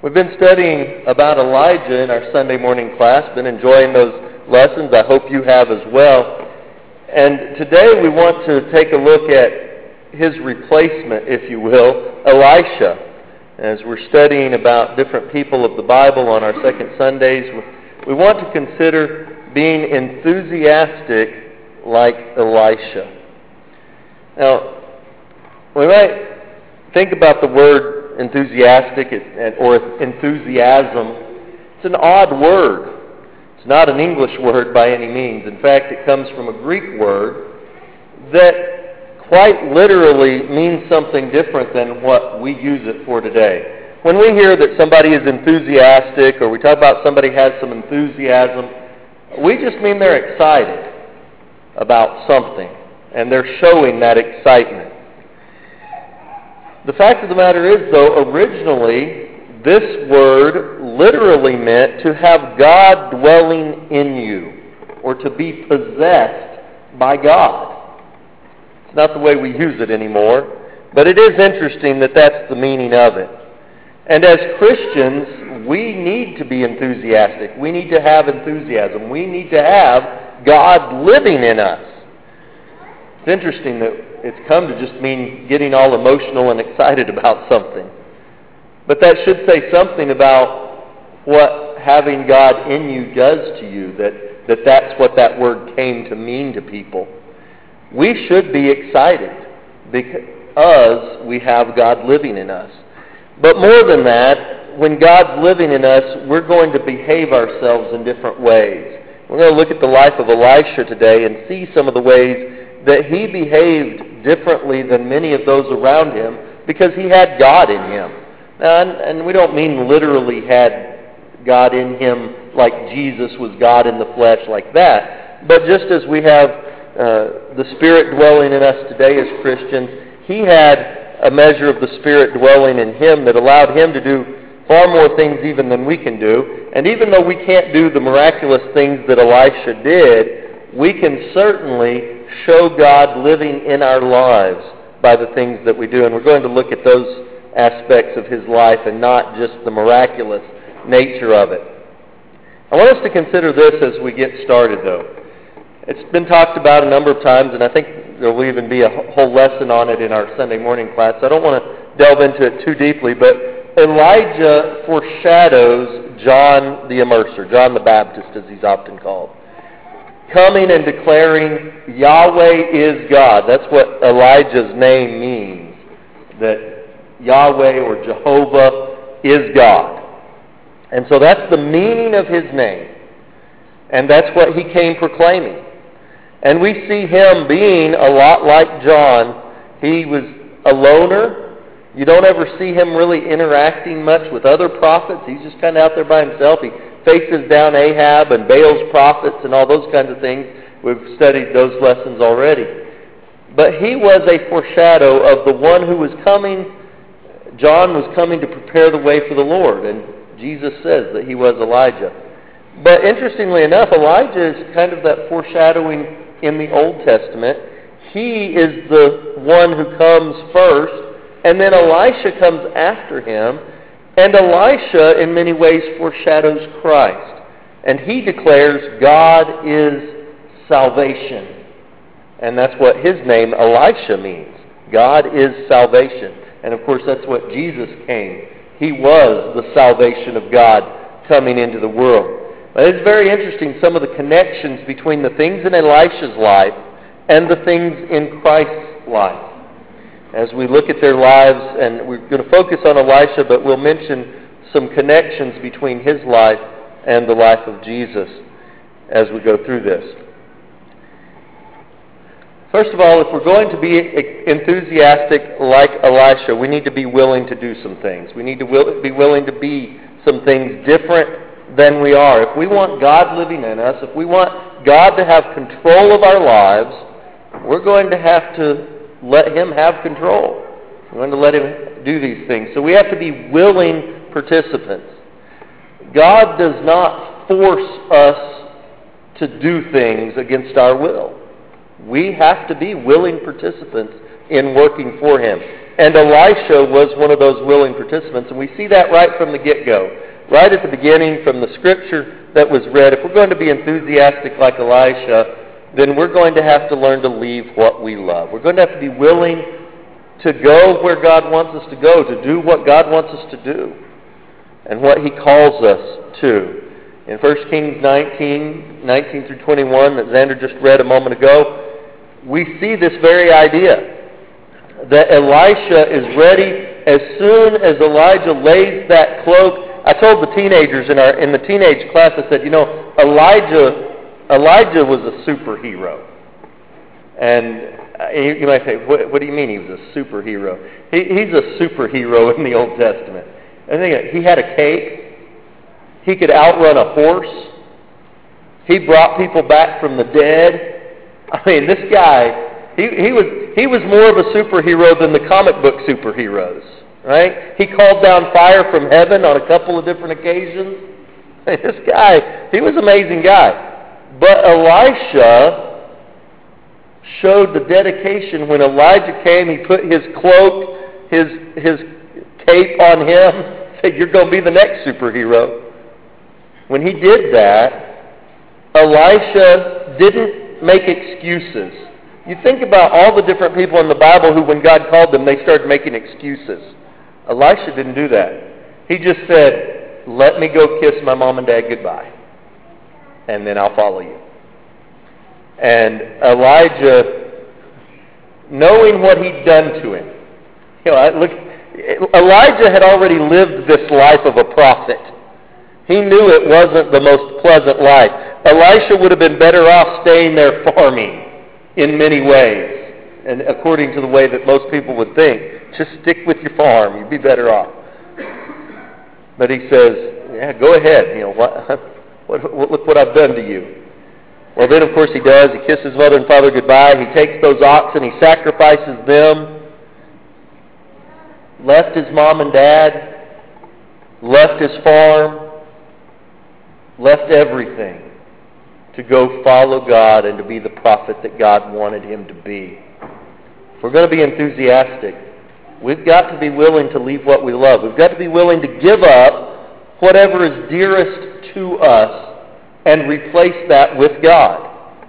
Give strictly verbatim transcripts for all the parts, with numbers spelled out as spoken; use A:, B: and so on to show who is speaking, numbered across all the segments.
A: We've been studying about Elijah in our Sunday morning class, been enjoying those lessons. I hope you have as well. And today we want to take a look at his replacement, if you will, Elisha. As we're studying about different people of the Bible on our second Sundays, we want to consider being enthusiastic like Elisha. Now, we might think about the word enthusiastic or enthusiasm. It's an odd word. It's not an English word by any means. In fact, it comes from a Greek word that quite literally means something different than what we use it for today. When we hear that somebody is enthusiastic or we talk about somebody has some enthusiasm, we just mean they're excited about something and they're showing that excitement. The fact of the matter is, though, originally, this word literally meant to have God dwelling in you, or to be possessed by God. It's not the way we use it anymore, but it is interesting that that's the meaning of it. And as Christians, we need to be enthusiastic. We need to have enthusiasm. We need to have God living in us. It's interesting that it's come to just mean getting all emotional and excited about something. But that should say something about what having God in you does to you, that, that that's what that word came to mean to people. We should be excited because we have God living in us. But more than that, when God's living in us, we're going to behave ourselves in different ways. We're going to look at the life of Elisha today and see some of the ways that he behaved differently than many of those around him because he had God in him. Now, and, and we don't mean literally had God in him like Jesus was God in the flesh like that, but just as we have uh, the Spirit dwelling in us today as Christians, he had a measure of the Spirit dwelling in him that allowed him to do far more things even than we can do. And even though we can't do the miraculous things that Elisha did, we can certainly show God living in our lives by the things that we do. And we're going to look at those aspects of his life and not just the miraculous nature of it. I want us to consider this as we get started, though. It's been talked about a number of times, and I think there will even be a whole lesson on it in our Sunday morning class. So I don't want to delve into it too deeply, but Elijah foreshadows John the Immerser, John the Baptist as he's often called, coming and declaring Yahweh is God. That's what Elijah's name means, that Yahweh or Jehovah is God. And so that's the meaning of his name. And that's what he came proclaiming. And we see him being a lot like John. He was a loner. You don't ever see him really interacting much with other prophets. He's just kind of out there by himself. He faces down Ahab and Baal's prophets and all those kinds of things. We've studied those lessons already. But he was a foreshadow of the one who was coming. John was coming to prepare the way for the Lord, and Jesus says that he was Elijah. But interestingly enough, Elijah is kind of that foreshadowing in the Old Testament. He is the one who comes first, and then Elisha comes after him. And Elisha, in many ways, foreshadows Christ. And he declares God is salvation. And that's what his name, Elisha, means. God is salvation. And of course, that's what Jesus came. He was the salvation of God coming into the world. But it's very interesting, some of the connections between the things in Elisha's life and the things in Christ's life. As we look at their lives, and we're going to focus on Elisha, but we'll mention some connections between his life and the life of Jesus as we go through this. First of all, if we're going to be enthusiastic like Elisha, we need to be willing to do some things. We need to will, be willing to be some things different than we are. If we want God living in us, if we want God to have control of our lives, we're going to have to let him have control. We're going to let him do these things. So we have to be willing participants. God does not force us to do things against our will. We have to be willing participants in working for him. And Elisha was one of those willing participants, and we see that right from the get-go. Right at the beginning, from the scripture that was read, if we're going to be enthusiastic like Elisha, then we're going to have to learn to leave what we love. We're going to have to be willing to go where God wants us to go, to do what God wants us to do, and what he calls us to. In First Kings nineteen, nineteen through twenty-one, that Xander just read a moment ago, we see this very idea, that Elisha is ready as soon as Elijah lays that cloak. I told the teenagers in our in the teenage class, I said, you know, Elijah Elijah was a superhero. And you, you might say, what, what do you mean he was a superhero? He, he's a superhero in the Old Testament. I think he had a cape. He could outrun a horse. He brought people back from the dead. I mean, this guy, he, he was he was more of a superhero than the comic book superheroes, right? He called down fire from heaven on a couple of different occasions. This guy, he was an amazing guy. But Elisha showed the dedication. When Elijah came, he put his cloak, his his cape on him, said, you're going to be the next superhero. When he did that, Elisha didn't make excuses. You think about all the different people in the Bible who, when God called them, they started making excuses. Elisha didn't do that. He just said, let me go kiss my mom and dad goodbye, and then I'll follow you. And Elijah, knowing what he'd done to him, you know, look, Elijah had already lived this life of a prophet. He knew it wasn't the most pleasant life. Elisha would have been better off staying there farming in many ways. And according to the way that most people would think, just stick with your farm, you'd be better off. But he says, yeah, go ahead. You know, what, what, what, look what I've done to you. Well, then, of course, he does. He kisses mother and father goodbye. He takes those oxen. He sacrifices them. Left his mom and dad. Left his farm. Left everything to go follow God and to be the prophet that God wanted him to be. If we're going to be enthusiastic, we've got to be willing to leave what we love. We've got to be willing to give up whatever is dearest to us and replace that with God.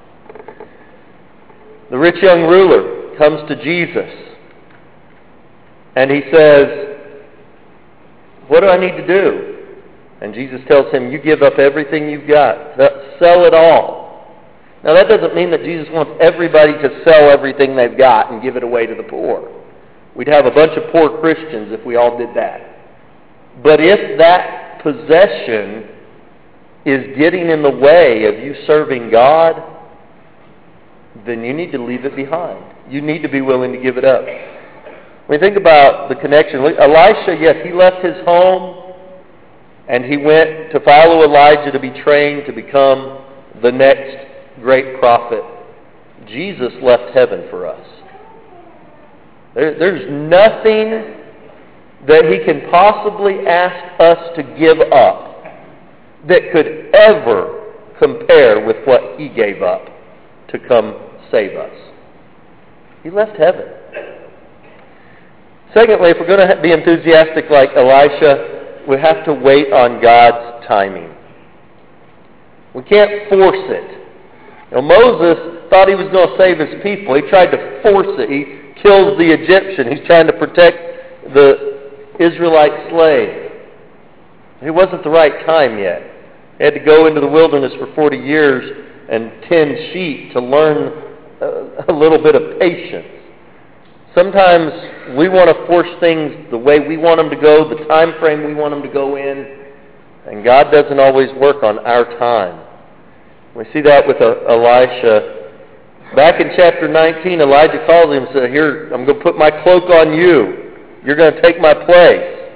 A: The rich young ruler comes to Jesus and he says, what do I need to do? And Jesus tells him, you give up everything you've got. Sell it all. Now that doesn't mean that Jesus wants everybody to sell everything they've got and give it away to the poor. We'd have a bunch of poor Christians if we all did that. But if that possession is getting in the way of you serving God, then you need to leave it behind. You need to be willing to give it up. When you think about the connection, Elisha, yes, he left his home and he went to follow Elijah to be trained to become the next great prophet. Jesus left heaven for us. There, there's nothing that he can possibly ask us to give up that could ever compare with what he gave up to come save us. He left heaven. Secondly, if we're going to be enthusiastic like Elisha, we have to wait on God's timing. We can't force it. You know, Moses thought he was going to save his people. He tried to force it. He kills the Egyptian. He's trying to protect the Israelite slave. It wasn't the right time yet. He had to go into the wilderness for forty years and tend sheep to learn a, a little bit of patience. Sometimes we want to force things the way we want them to go, the time frame we want them to go in, and God doesn't always work on our time. We see that with Elisha. Back in chapter nineteen, Elijah calls him and says, here, I'm going to put my cloak on you. You're going to take my place.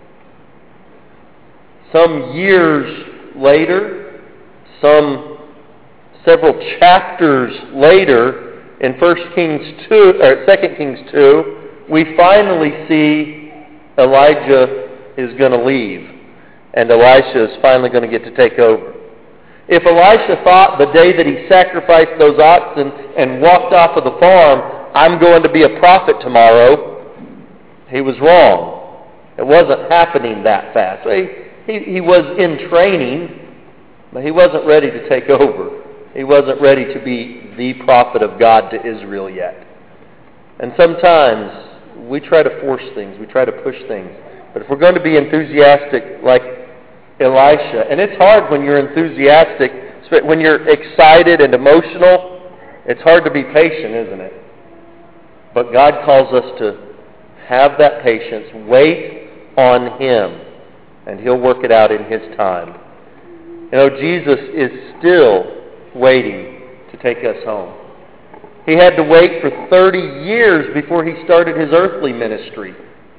A: Some years later, some several chapters later, in First Kings two, or Second Kings two, we finally see Elijah is going to leave, and Elisha is finally going to get to take over. If Elisha thought the day that he sacrificed those oxen and walked off of the farm, I'm going to be a prophet tomorrow, he was wrong. It wasn't happening that fast. He, he, he was in training, but he wasn't ready to take over. He wasn't ready to be the prophet of God to Israel yet. And sometimes we try to force things. We try to push things. But if we're going to be enthusiastic like Elisha, and it's hard when you're enthusiastic, when you're excited and emotional, it's hard to be patient, isn't it? But God calls us to have that patience, wait on Him, and He'll work it out in His time. You know, Jesus is still waiting to take us home. He had to wait for thirty years before He started His earthly ministry.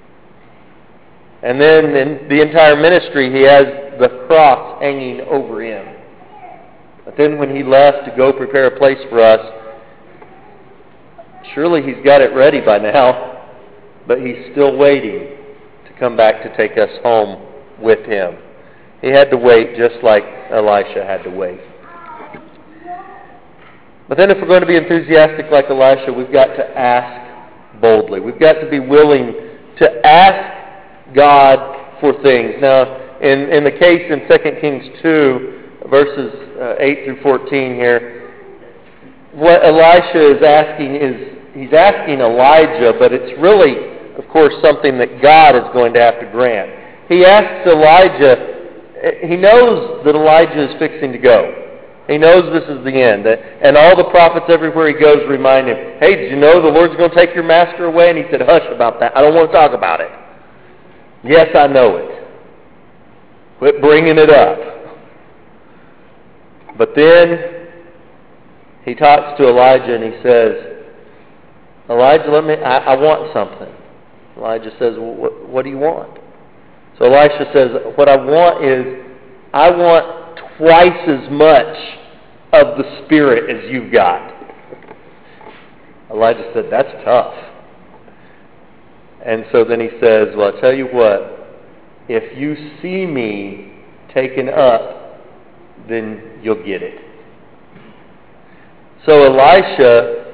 A: And then in the entire ministry, He has the cross hanging over Him. But then when He left to go prepare a place for us, surely He's got it ready by now, but He's still waiting to come back to take us home with Him. He had to wait just like Elisha had to wait. But then if we're going to be enthusiastic like Elisha, we've got to ask boldly. We've got to be willing to ask God for things. Now, in, in the case in Second Kings two, verses uh, eight through fourteen here, what Elisha is asking is, he's asking Elijah, but it's really, of course, something that God is going to have to grant. He asks Elijah, he knows that Elijah is fixing to go. He knows this is the end. And all the prophets everywhere he goes remind him, hey, did you know the Lord's going to take your master away? And he said, hush about that. I don't want to talk about it. Yes, I know it. Quit bringing it up. But then he talks to Elijah and he says, Elijah, let me, I, I want something. Elijah says, well, what, what do you want? So Elisha says, what I want is, I want twice as much of the Spirit as you've got. Elijah said, that's tough. And so then he says, well, I'll tell you what, if you see me taken up, then you'll get it. So Elisha,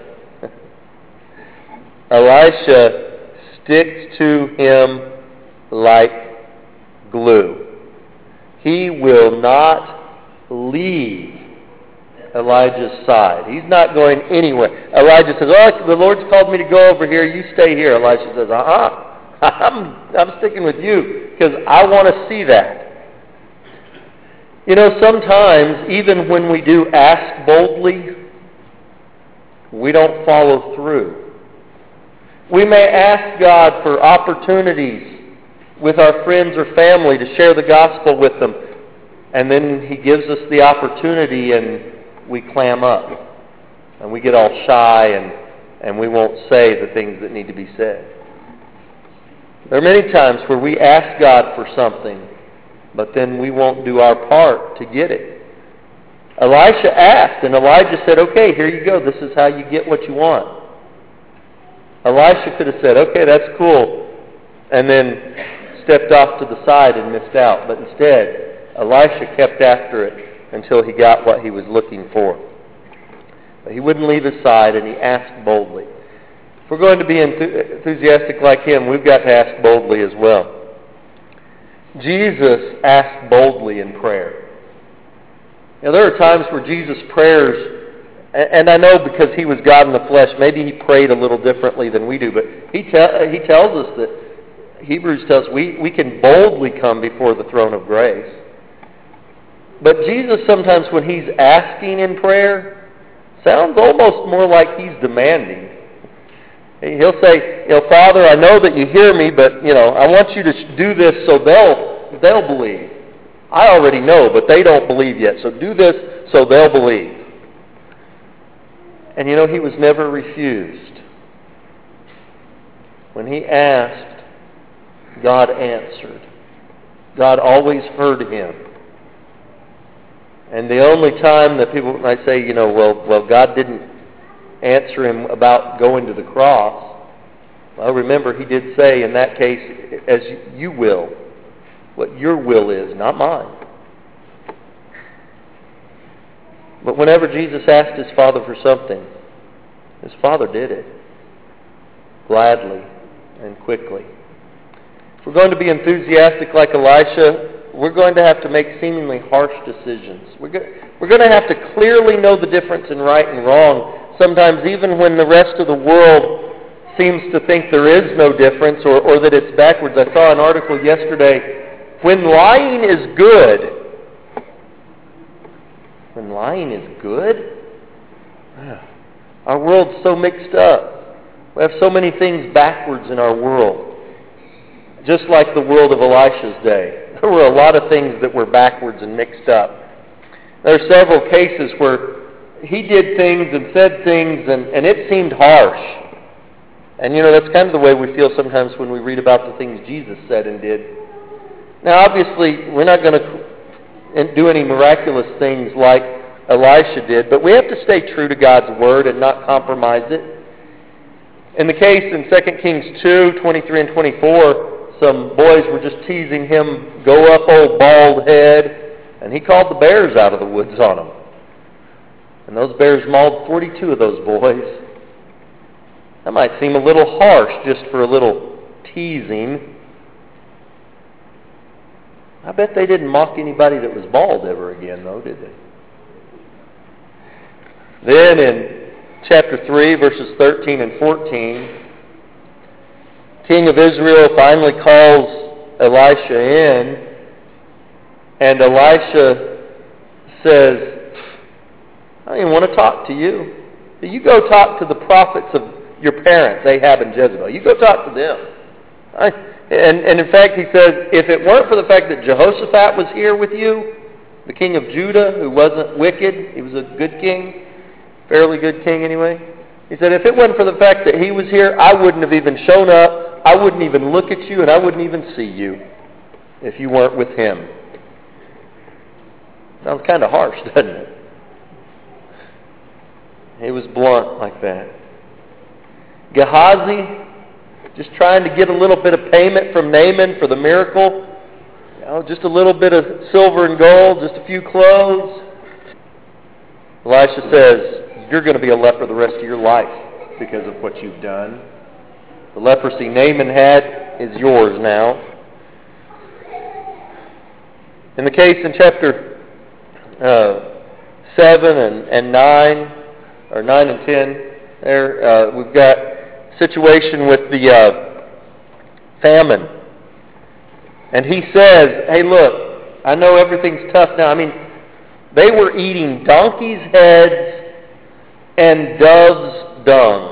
A: Elisha sticks to him like glue. He will not leave Elijah's side. He's not going anywhere. Elijah says, oh, the Lord's called me to go over here. You stay here. Elisha says, uh-uh. I'm, I'm sticking with you because I want to see that. You know, sometimes, even when we do ask boldly, we don't follow through. We may ask God for opportunities with our friends or family to share the gospel with them, and then He gives us the opportunity and we clam up and we get all shy and, and we won't say the things that need to be said. There are many times where we ask God for something, but then we won't do our part to get it. Elisha asked, and Elijah said, okay, here you go. This is how you get what you want. Elisha could have said, okay, that's cool, and then stepped off to the side and missed out. But instead, Elisha kept after it until he got what he was looking for. But he wouldn't leave his side, and he asked boldly. If we're going to be enthusiastic like him, we've got to ask boldly as well. Jesus asked boldly in prayer. Now, there are times where Jesus' prayers, and I know because he was God in the flesh, maybe he prayed a little differently than we do, but he, te- he tells us that, Hebrews tells us we, we can boldly come before the throne of grace. But Jesus sometimes when he's asking in prayer, sounds almost more like he's demanding. He'll say, you know, Father, I know that you hear me, but, you know, I want you to do this so they'll, they'll believe. I already know, but they don't believe yet. So do this so they'll believe. And, you know, he was never refused. When he asked, God answered. God always heard him. And the only time that people might say, you know, well, well, God didn't answer him about going to the cross. Well, remember, he did say in that case, as you will, what your will is, not mine. But whenever Jesus asked his Father for something, his Father did it gladly and quickly. If we're going to be enthusiastic like Elisha, we're going to have to make seemingly harsh decisions. We're go- we're going to have to clearly know the difference in right and wrong, sometimes even when the rest of the world seems to think there is no difference or, or that it's backwards. I saw an article yesterday, when lying is good, when lying is good, our world's so mixed up. We have so many things backwards in our world. Just like the world of Elisha's day. There were a lot of things that were backwards and mixed up. There are several cases where he did things and said things and, and it seemed harsh. And you know, that's kind of the way we feel sometimes when we read about the things Jesus said and did. Now obviously, we're not going to do any miraculous things like Elisha did, but we have to stay true to God's Word and not compromise it. In the case in Second Kings two, twenty-three and twenty-four, some boys were just teasing him, go up old bald head, and he called the bears out of the woods on them. And those bears mauled forty-two of those boys. That might seem a little harsh just for a little teasing. I bet they didn't mock anybody that was bald ever again, though, did they? Then in chapter three, verses thirteen and fourteen, King of Israel finally calls Elisha in, and Elisha says, I don't even want to talk to you. You go talk to the prophets of your parents, Ahab and Jezebel. You go talk to them. I, and, and in fact, he says, if it weren't for the fact that Jehoshaphat was here with you, the king of Judah, who wasn't wicked, he was a good king, fairly good king anyway. He said, if it wasn't for the fact that he was here, I wouldn't have even shown up. I wouldn't even look at you, and I wouldn't even see you if you weren't with him. Sounds kind of harsh, doesn't it? He was blunt like that. Gehazi, just trying to get a little bit of payment from Naaman for the miracle. You know, just a little bit of silver and gold, just a few clothes. Elisha says, you're going to be a leper the rest of your life because of what you've done. The leprosy Naaman had is yours now. In the case in chapter uh, seven and, and nine, or nine and ten, there uh, we've got a situation with the uh, famine. And he says, hey look, I know everything's tough now. I mean, they were eating donkeys' heads and doves' dung.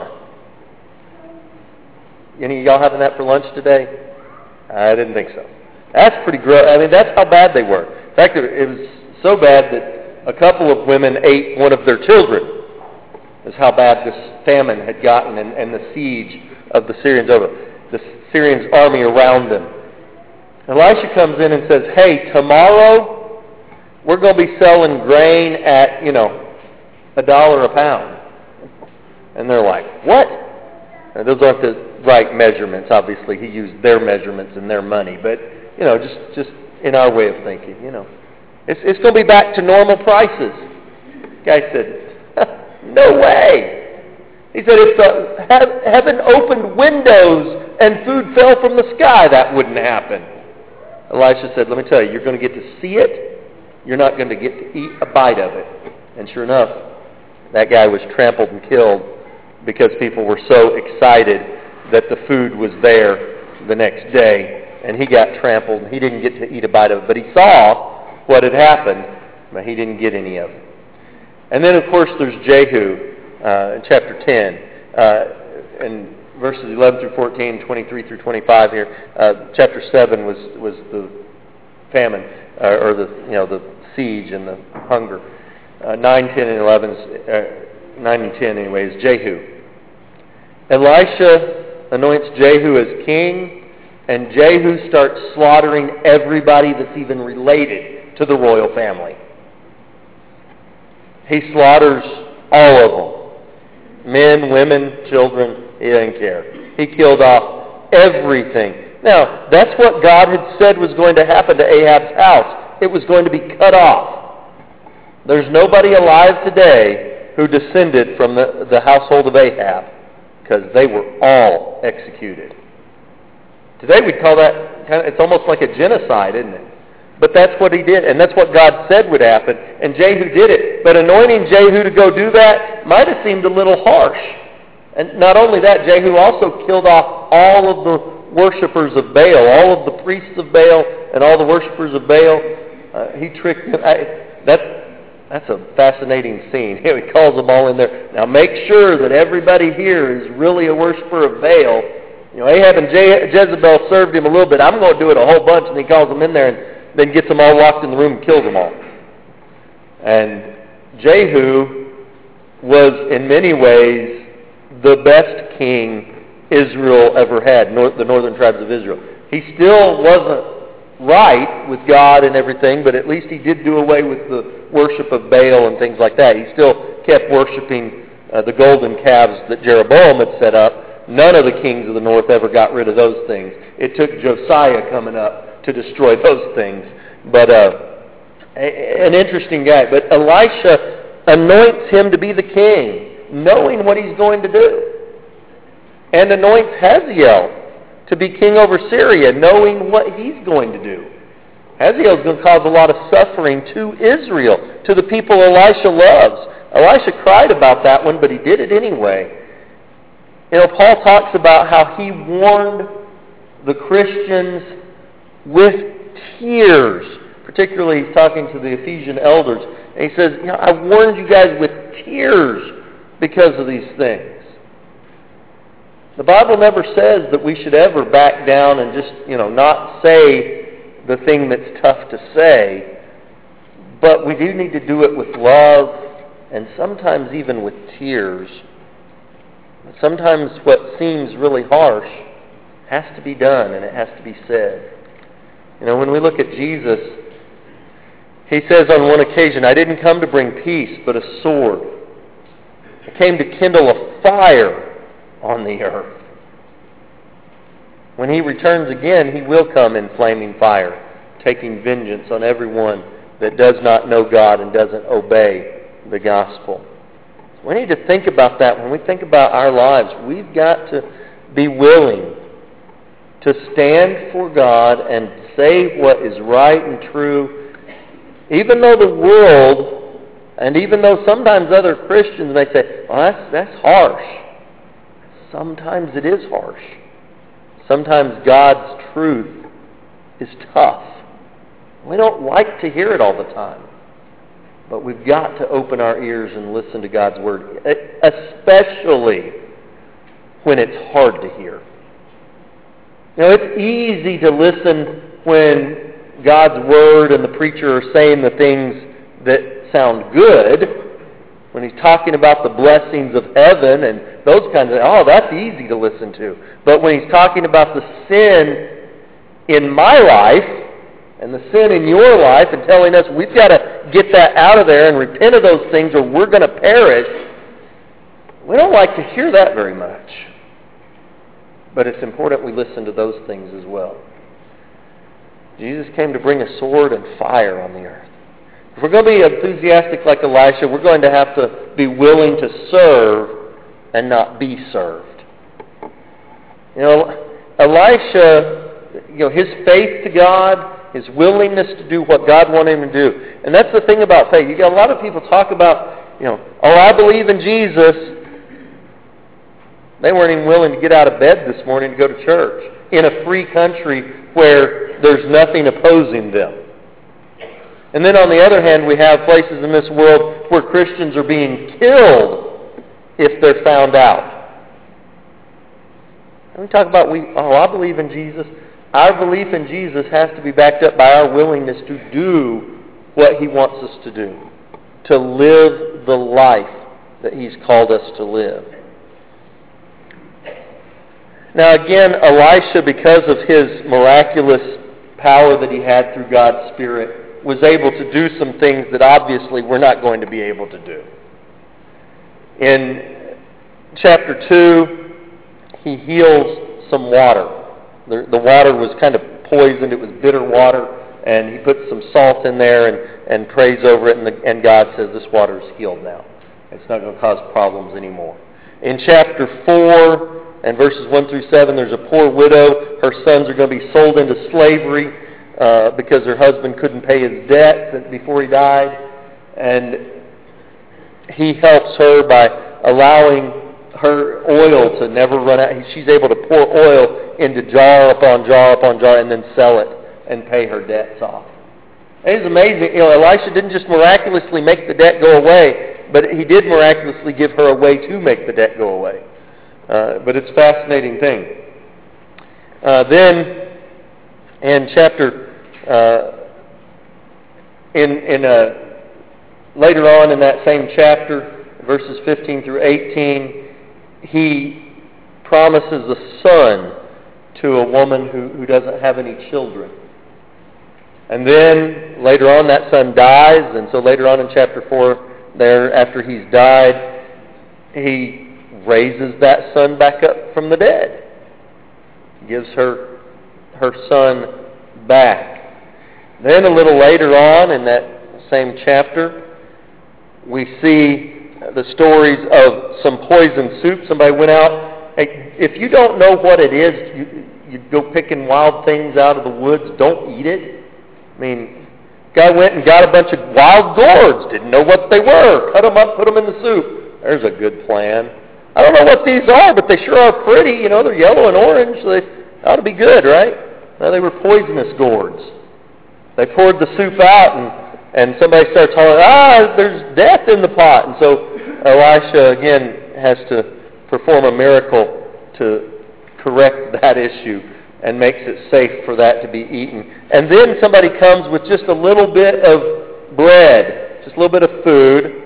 A: Any of y'all having that for lunch today? I didn't think so. That's pretty gross. I mean, that's how bad they were. In fact, it was so bad that a couple of women ate one of their children. That's how bad this famine had gotten and, and the siege of the Syrians over. The Syrians' army around them. Elisha comes in and says, hey, tomorrow we're going to be selling grain at, you know, a dollar a pound. And they're like, what? Now, those aren't the right measurements. Obviously, he used their measurements and their money. But, you know, just, just in our way of thinking, you know. It's, it's going to be back to normal prices. The guy said, no way. He said, if the he- heaven opened windows and food fell from the sky, that wouldn't happen. Elisha said, let me tell you, you're going to get to see it. You're not going to get to eat a bite of it. And sure enough, that guy was trampled and killed because people were so excited that the food was there the next day. And he got trampled, and he didn't get to eat a bite of it. But he saw what had happened, but he didn't get any of it. And then, of course, there's Jehu uh, in chapter ten. Uh, and verses eleven through fourteen, twenty-three through twenty-five here. Uh, chapter seven was, was the famine, uh, or the you know the siege and the hunger. Uh, nine, ten, and eleven, uh, nine and ten, anyway, is Jehu. Elisha anoints Jehu as king, and Jehu starts slaughtering everybody that's even related to the royal family. He slaughters all of them. Men, women, children, he didn't care. He killed off everything. Now, that's what God had said was going to happen to Ahab's house. It was going to be cut off. There's nobody alive today who descended from the, the household of Ahab, because they were all executed. Today we'd call that, kind of, it's almost like a genocide, isn't it? But that's what he did, and that's what God said would happen, and Jehu did it. But anointing Jehu to go do that might have seemed a little harsh. And not only that, Jehu also killed off all of the worshipers of Baal, all of the priests of Baal and all the worshipers of Baal. Uh, he tricked them. I, that, that's a fascinating scene. He calls them all in there. Now make sure that everybody here is really a worshiper of Baal. You know, Ahab and Je- Jezebel served him a little bit. I'm going to do it a whole bunch, and he calls them in there and then gets them all locked in the room and kills them all. And Jehu was, in many ways, the best king Israel ever had, nor- the northern tribes of Israel. He still wasn't right with God and everything, but at least he did do away with the worship of Baal and things like that. He still kept worshiping uh, the golden calves that Jeroboam had set up. None of the kings of the north ever got rid of those things. It took Josiah coming up to destroy those things. But uh, a, an interesting guy. But Elisha anoints him to be the king, knowing what he's going to do. And anoints Hazael to be king over Syria, knowing what he's going to do. Hazael is going to cause a lot of suffering to Israel, to the people Elisha loves. Elisha cried about that one, but he did it anyway. You know, Paul talks about how he warned the Christians with tears. Particularly, he's talking to the Ephesian elders. And he says, you know, I warned you guys with tears because of these things. The Bible never says that we should ever back down and just, you know, not say the thing that's tough to say. But we do need to do it with love and sometimes even with tears. Sometimes what seems really harsh has to be done and it has to be said. You know, when we look at Jesus, he says on one occasion, I didn't come to bring peace, but a sword. I came to kindle a fire on the earth. When he returns again, he will come in flaming fire, taking vengeance on everyone that does not know God and doesn't obey the gospel. So we need to think about that. When we think about our lives, we've got to be willing to stand for God and say what is right and true, even though the world, and even though sometimes other Christians may say, well, that's, that's harsh. Sometimes it is harsh. Sometimes God's truth is tough. We don't like to hear it all the time. But we've got to open our ears and listen to God's word, especially when it's hard to hear. You know, it's easy to listen when God's word and the preacher are saying the things that sound good, when he's talking about the blessings of heaven and those kinds of, oh, that's easy to listen to. But when he's talking about the sin in my life and the sin in your life and telling us we've got to get that out of there and repent of those things or we're going to perish, we don't like to hear that very much. But it's important we listen to those things as well. Jesus came to bring a sword and fire on the earth. If we're going to be enthusiastic like Elisha, we're going to have to be willing to serve and not be served. You know, Elisha, you know, his faith to God, his willingness to do what God wanted him to do. And that's the thing about faith. You got a lot of people talk about, you know, oh, I believe in Jesus. They weren't even willing to get out of bed this morning to go to church in a free country where there's nothing opposing them. And then on the other hand, we have places in this world where Christians are being killed if they're found out. And we talk about, we, oh, I believe in Jesus. Our belief in Jesus has to be backed up by our willingness to do what he wants us to do, to live the life that he's called us to live. Now again, Elisha, because of his miraculous power that he had through God's Spirit, was able to do some things that obviously we're not going to be able to do. In chapter two, he heals some water. The, the water was kind of poisoned. It was bitter water. And he puts some salt in there and, and prays over it. And, the, and God says, this water is healed now. It's not going to cause problems anymore. In chapter four, And verses one through seven, there's a poor widow. Her sons are going to be sold into slavery uh, because her husband couldn't pay his debt before he died. And he helps her by allowing her oil to never run out. She's able to pour oil into jar upon jar upon jar and then sell it and pay her debts off. It is amazing. You know, Elisha didn't just miraculously make the debt go away, but he did miraculously give her a way to make the debt go away. Uh, but it's a fascinating thing. Uh, then, in chapter, uh, in in a, later on in that same chapter, verses fifteen through eighteen, he promises a son to a woman who, who doesn't have any children. And then later on that son dies, and so later on in chapter four, there after he's died, he raises that son back up from the dead. Gives her her son back. Then a little later on in that same chapter, we see the stories of some poison soup. Somebody went out. Hey, if you don't know what it is, you, you go picking wild things out of the woods. Don't eat it. I mean, guy went and got a bunch of wild gourds. Didn't know what they were. Cut them up, put them in the soup. There's a good plan. I don't know what these are, but they sure are pretty. You know, they're yellow and orange. So they ought to be good, right? No, they were poisonous gourds. They poured the soup out, and, and somebody starts hollering, ah, there's death in the pot. And so Elisha, again, has to perform a miracle to correct that issue and makes it safe for that to be eaten. And then somebody comes with just a little bit of bread, just a little bit of food,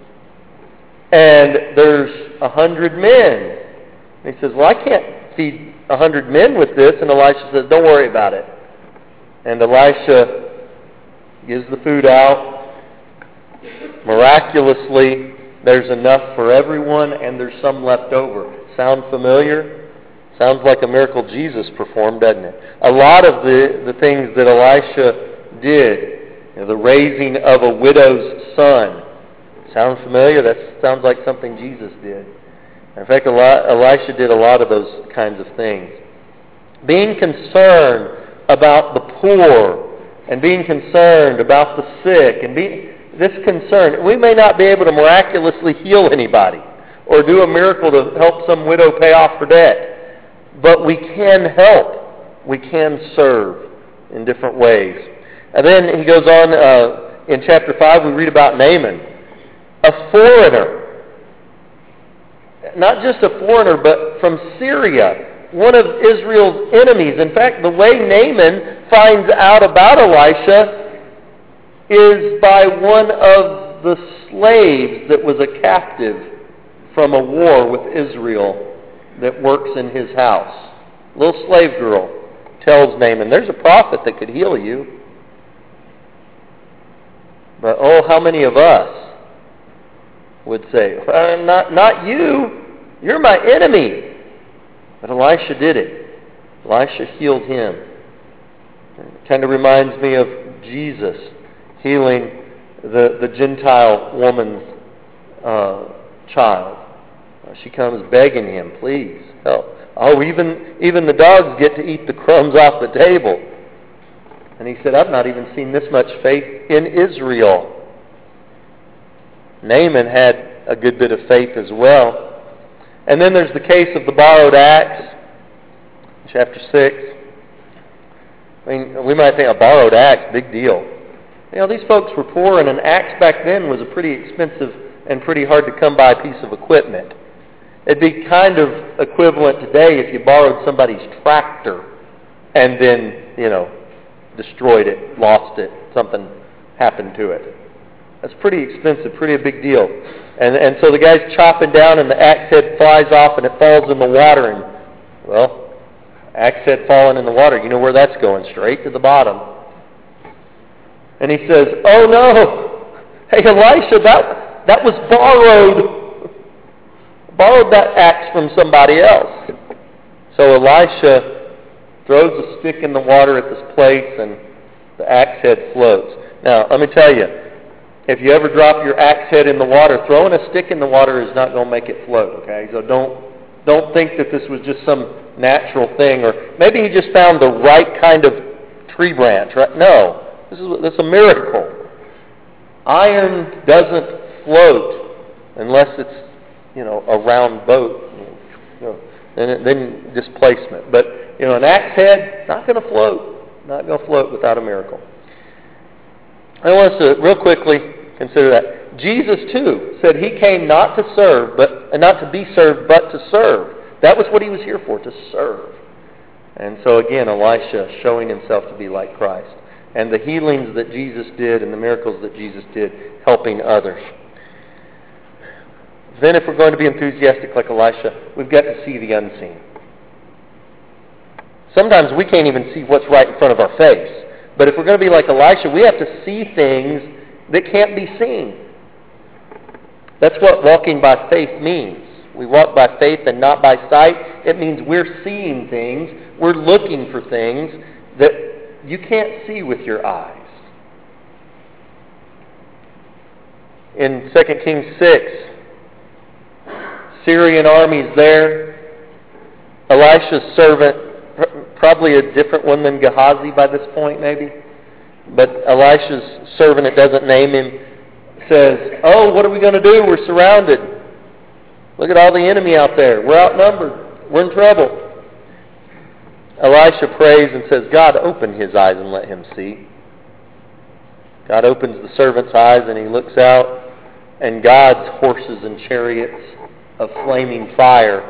A: and there's a hundred men. And he says, well, I can't feed a hundred men with this. And Elisha says, don't worry about it. And Elisha gives the food out. Miraculously, there's enough for everyone, and there's some left over. Sound familiar? Sounds like a miracle Jesus performed, doesn't it? A lot of the, the things that Elisha did, you know, the raising of a widow's son, sound familiar? That sounds like something Jesus did. In fact, Elisha did a lot of those kinds of things. Being concerned about the poor and being concerned about the sick and being this concern, we may not be able to miraculously heal anybody or do a miracle to help some widow pay off her debt, but we can help. We can serve in different ways. And then he goes on uh, in chapter five, we read about Naaman, a foreigner. Not just a foreigner, but from Syria, one of Israel's enemies. In fact, the way Naaman finds out about Elisha is by one of the slaves that was a captive from a war with Israel that works in his house. A little slave girl tells Naaman, there's a prophet that could heal you. But oh, how many of us would say, uh, not, not you, you're my enemy. But Elisha did it. Elisha healed him. It kind of reminds me of Jesus healing the, the Gentile woman's uh, child. Uh, she comes begging him, please help. Oh, even, even the dogs get to eat the crumbs off the table. And he said, I've not even seen this much faith in Israel. Naaman had a good bit of faith as well. And then there's the case of the borrowed axe, chapter six. I mean, we might think a borrowed axe, big deal. You know, these folks were poor, and an axe back then was a pretty expensive and pretty hard to come by piece of equipment. It'd be kind of equivalent today if you borrowed somebody's tractor and then, you know, destroyed it, lost it, something happened to it. That's pretty expensive, pretty a big deal. And and so the guy's chopping down and the axe head flies off and it falls in the water. And, well, axe head falling in the water, you know where that's going, straight to the bottom. And he says, oh no, hey Elisha, that, that was borrowed. Borrowed that axe from somebody else. So Elisha throws a stick in the water at this place and the axe head floats. Now, let me tell you, if you ever drop your axe head in the water, throwing a stick in the water is not going to make it float, okay? So don't don't think that this was just some natural thing, or maybe he just found the right kind of tree branch. Right? No, this is this is a miracle. Iron doesn't float unless it's, you know, a round boat. You know, then then displacement. But you know, an axe head not going to float. Not going to float without a miracle. I want us to real quickly consider that. Jesus too said he came not to serve, but and not to be served, but to serve. That was what he was here for, to serve. And so again, Elisha showing himself to be like Christ. And the healings that Jesus did and the miracles that Jesus did, helping others. Then if we're going to be enthusiastic like Elisha, we've got to see the unseen. Sometimes we can't even see what's right in front of our face. But if we're going to be like Elisha, we have to see things that can't be seen. That's what walking by faith means. We walk by faith and not by sight. It means we're seeing things, we're looking for things that you can't see with your eyes. In Second Kings six, Syrian armies there. Elisha's servant, probably a different one than Gehazi by this point maybe, but Elisha's servant, it doesn't name him, says, "Oh, what are we going to do? We're surrounded. Look at all the enemy out there. We're outnumbered. We're in trouble." Elisha prays and says, "God, open his eyes and let him see." God opens the servant's eyes and he looks out, and God's horses and chariots of flaming fire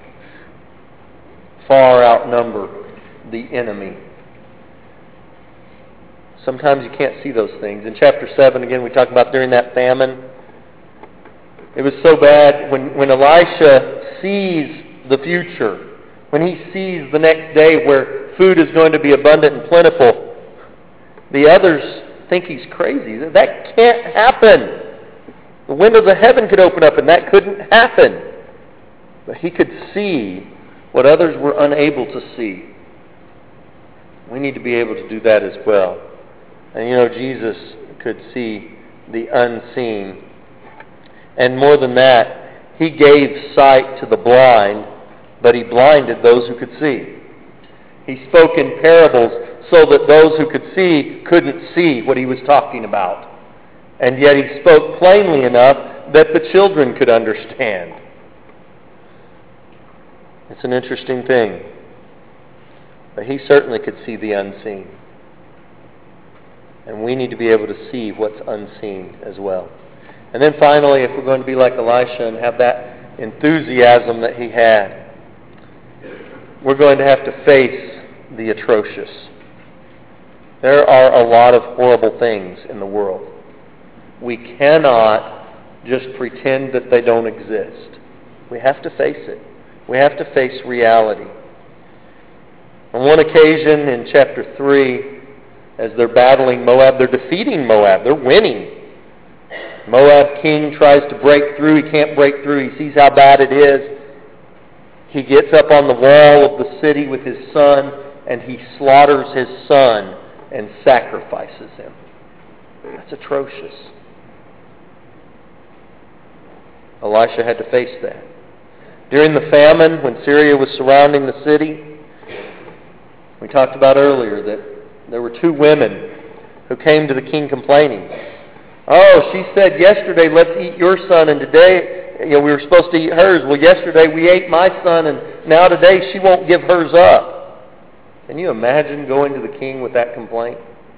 A: far outnumber the enemy. Sometimes you can't see those things. In chapter seven, again, we talk about during that famine. It was so bad when, when Elisha sees the future, when he sees the next day where food is going to be abundant and plentiful, the others think he's crazy. That can't happen. The windows of heaven could open up and that couldn't happen. But he could see what others were unable to see. We need to be able to do that as well. And you know, Jesus could see the unseen. And more than that, he gave sight to the blind, but he blinded those who could see. He spoke in parables so that those who could see couldn't see what he was talking about. And yet he spoke plainly enough that the children could understand. It's an interesting thing. But he certainly could see the unseen. And we need to be able to see what's unseen as well. And then finally, if we're going to be like Elisha and have that enthusiasm that he had, we're going to have to face the atrocious. There are a lot of horrible things in the world. We cannot just pretend that they don't exist. We have to face it. We have to face reality. On one occasion in chapter three, as they're battling Moab, they're defeating Moab. They're winning. Moab king tries to break through. He can't break through. He sees how bad it is. He gets up on the wall of the city with his son, and he slaughters his son and sacrifices him. That's atrocious. Elisha had to face that. During the famine, when Syria was surrounding the city, we talked about earlier that there were two women who came to the king complaining. Oh, she said yesterday, let's eat your son, and today, you know, we were supposed to eat hers. Well, yesterday we ate my son, and now today she won't give hers up. Can you imagine going to the king with that complaint?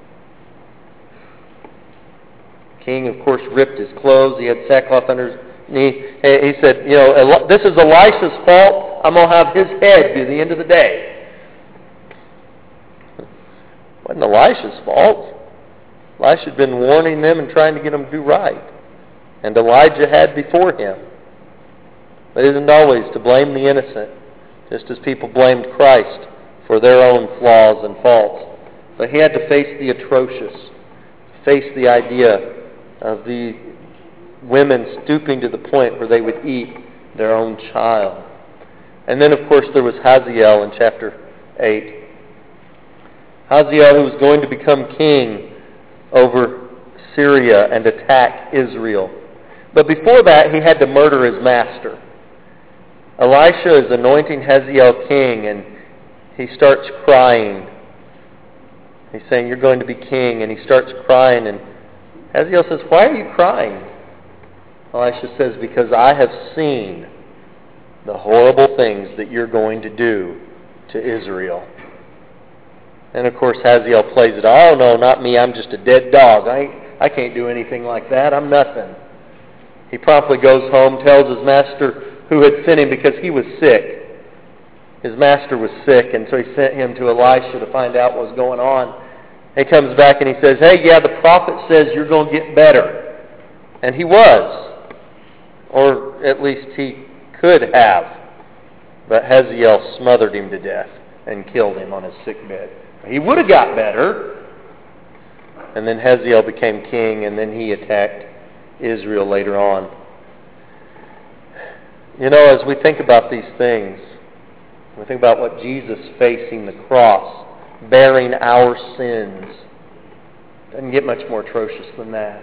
A: The king, of course, ripped his clothes. He had sackcloth under his knee. He said, you know, this is Elisha's fault. I'm going to have his head by the end of the day. It wasn't Elisha's fault. Elisha had been warning them and trying to get them to do right. And Elijah had before him. But it isn't always to blame the innocent, just as people blamed Christ for their own flaws and faults. But he had to face the atrocious, face the idea of the women stooping to the point where they would eat their own child. And then, of course, there was Hazael in chapter eight. Hazael, who was going to become king over Syria and attack Israel. But before that, he had to murder his master. Elisha is anointing Hazael king, and he starts crying. He's saying, you're going to be king, and he starts crying, and Hazael says, why are you crying? Elisha says, because I have seen the horrible things that you're going to do to Israel. And of course Hazael plays it, oh no, not me, I'm just a dead dog. I, I can't do anything like that, I'm nothing. He promptly goes home, tells his master who had sent him because he was sick. His master was sick, and so he sent him to Elisha to find out what was going on. He comes back and he says, hey, yeah, the prophet says you're going to get better. And he was. Or at least he could have. But Hazael smothered him to death and killed him on his sick bed. He would have got better. And then Hazael became king, and then he attacked Israel later on. You know, as we think about these things, we think about what Jesus facing the cross, bearing our sins. Doesn't get much more atrocious than that.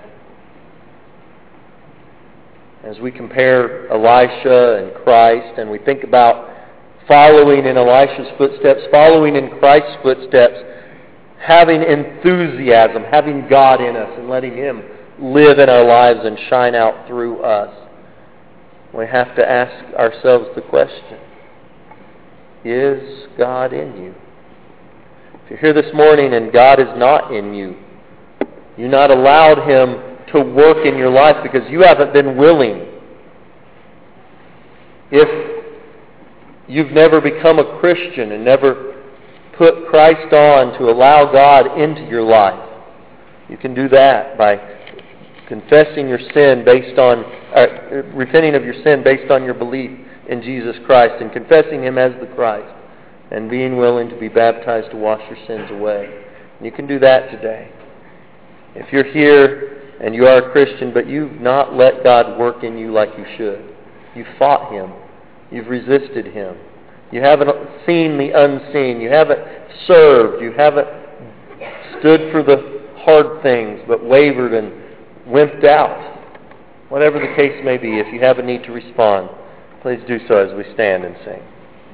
A: As we compare Elisha and Christ, and we think about following in Elisha's footsteps, following in Christ's footsteps, having enthusiasm, having God in us, and letting Him live in our lives and shine out through us, we have to ask ourselves the question, is God in you? If you're here this morning and God is not in you, you've not allowed Him to work in your life because you haven't been willing. If you've never become a Christian and never put Christ on to allow God into your life, you can do that by confessing your sin based on, uh, repenting of your sin based on your belief in Jesus Christ and confessing Him as the Christ and being willing to be baptized to wash your sins away. And you can do that today. If you're here and you are a Christian, but you've not let God work in you like you should, you've fought Him, you've resisted Him, you haven't seen the unseen, you haven't served, you haven't stood for the hard things, but wavered and wimped out. Whatever the case may be, if you have a need to respond, please do so as we stand and sing.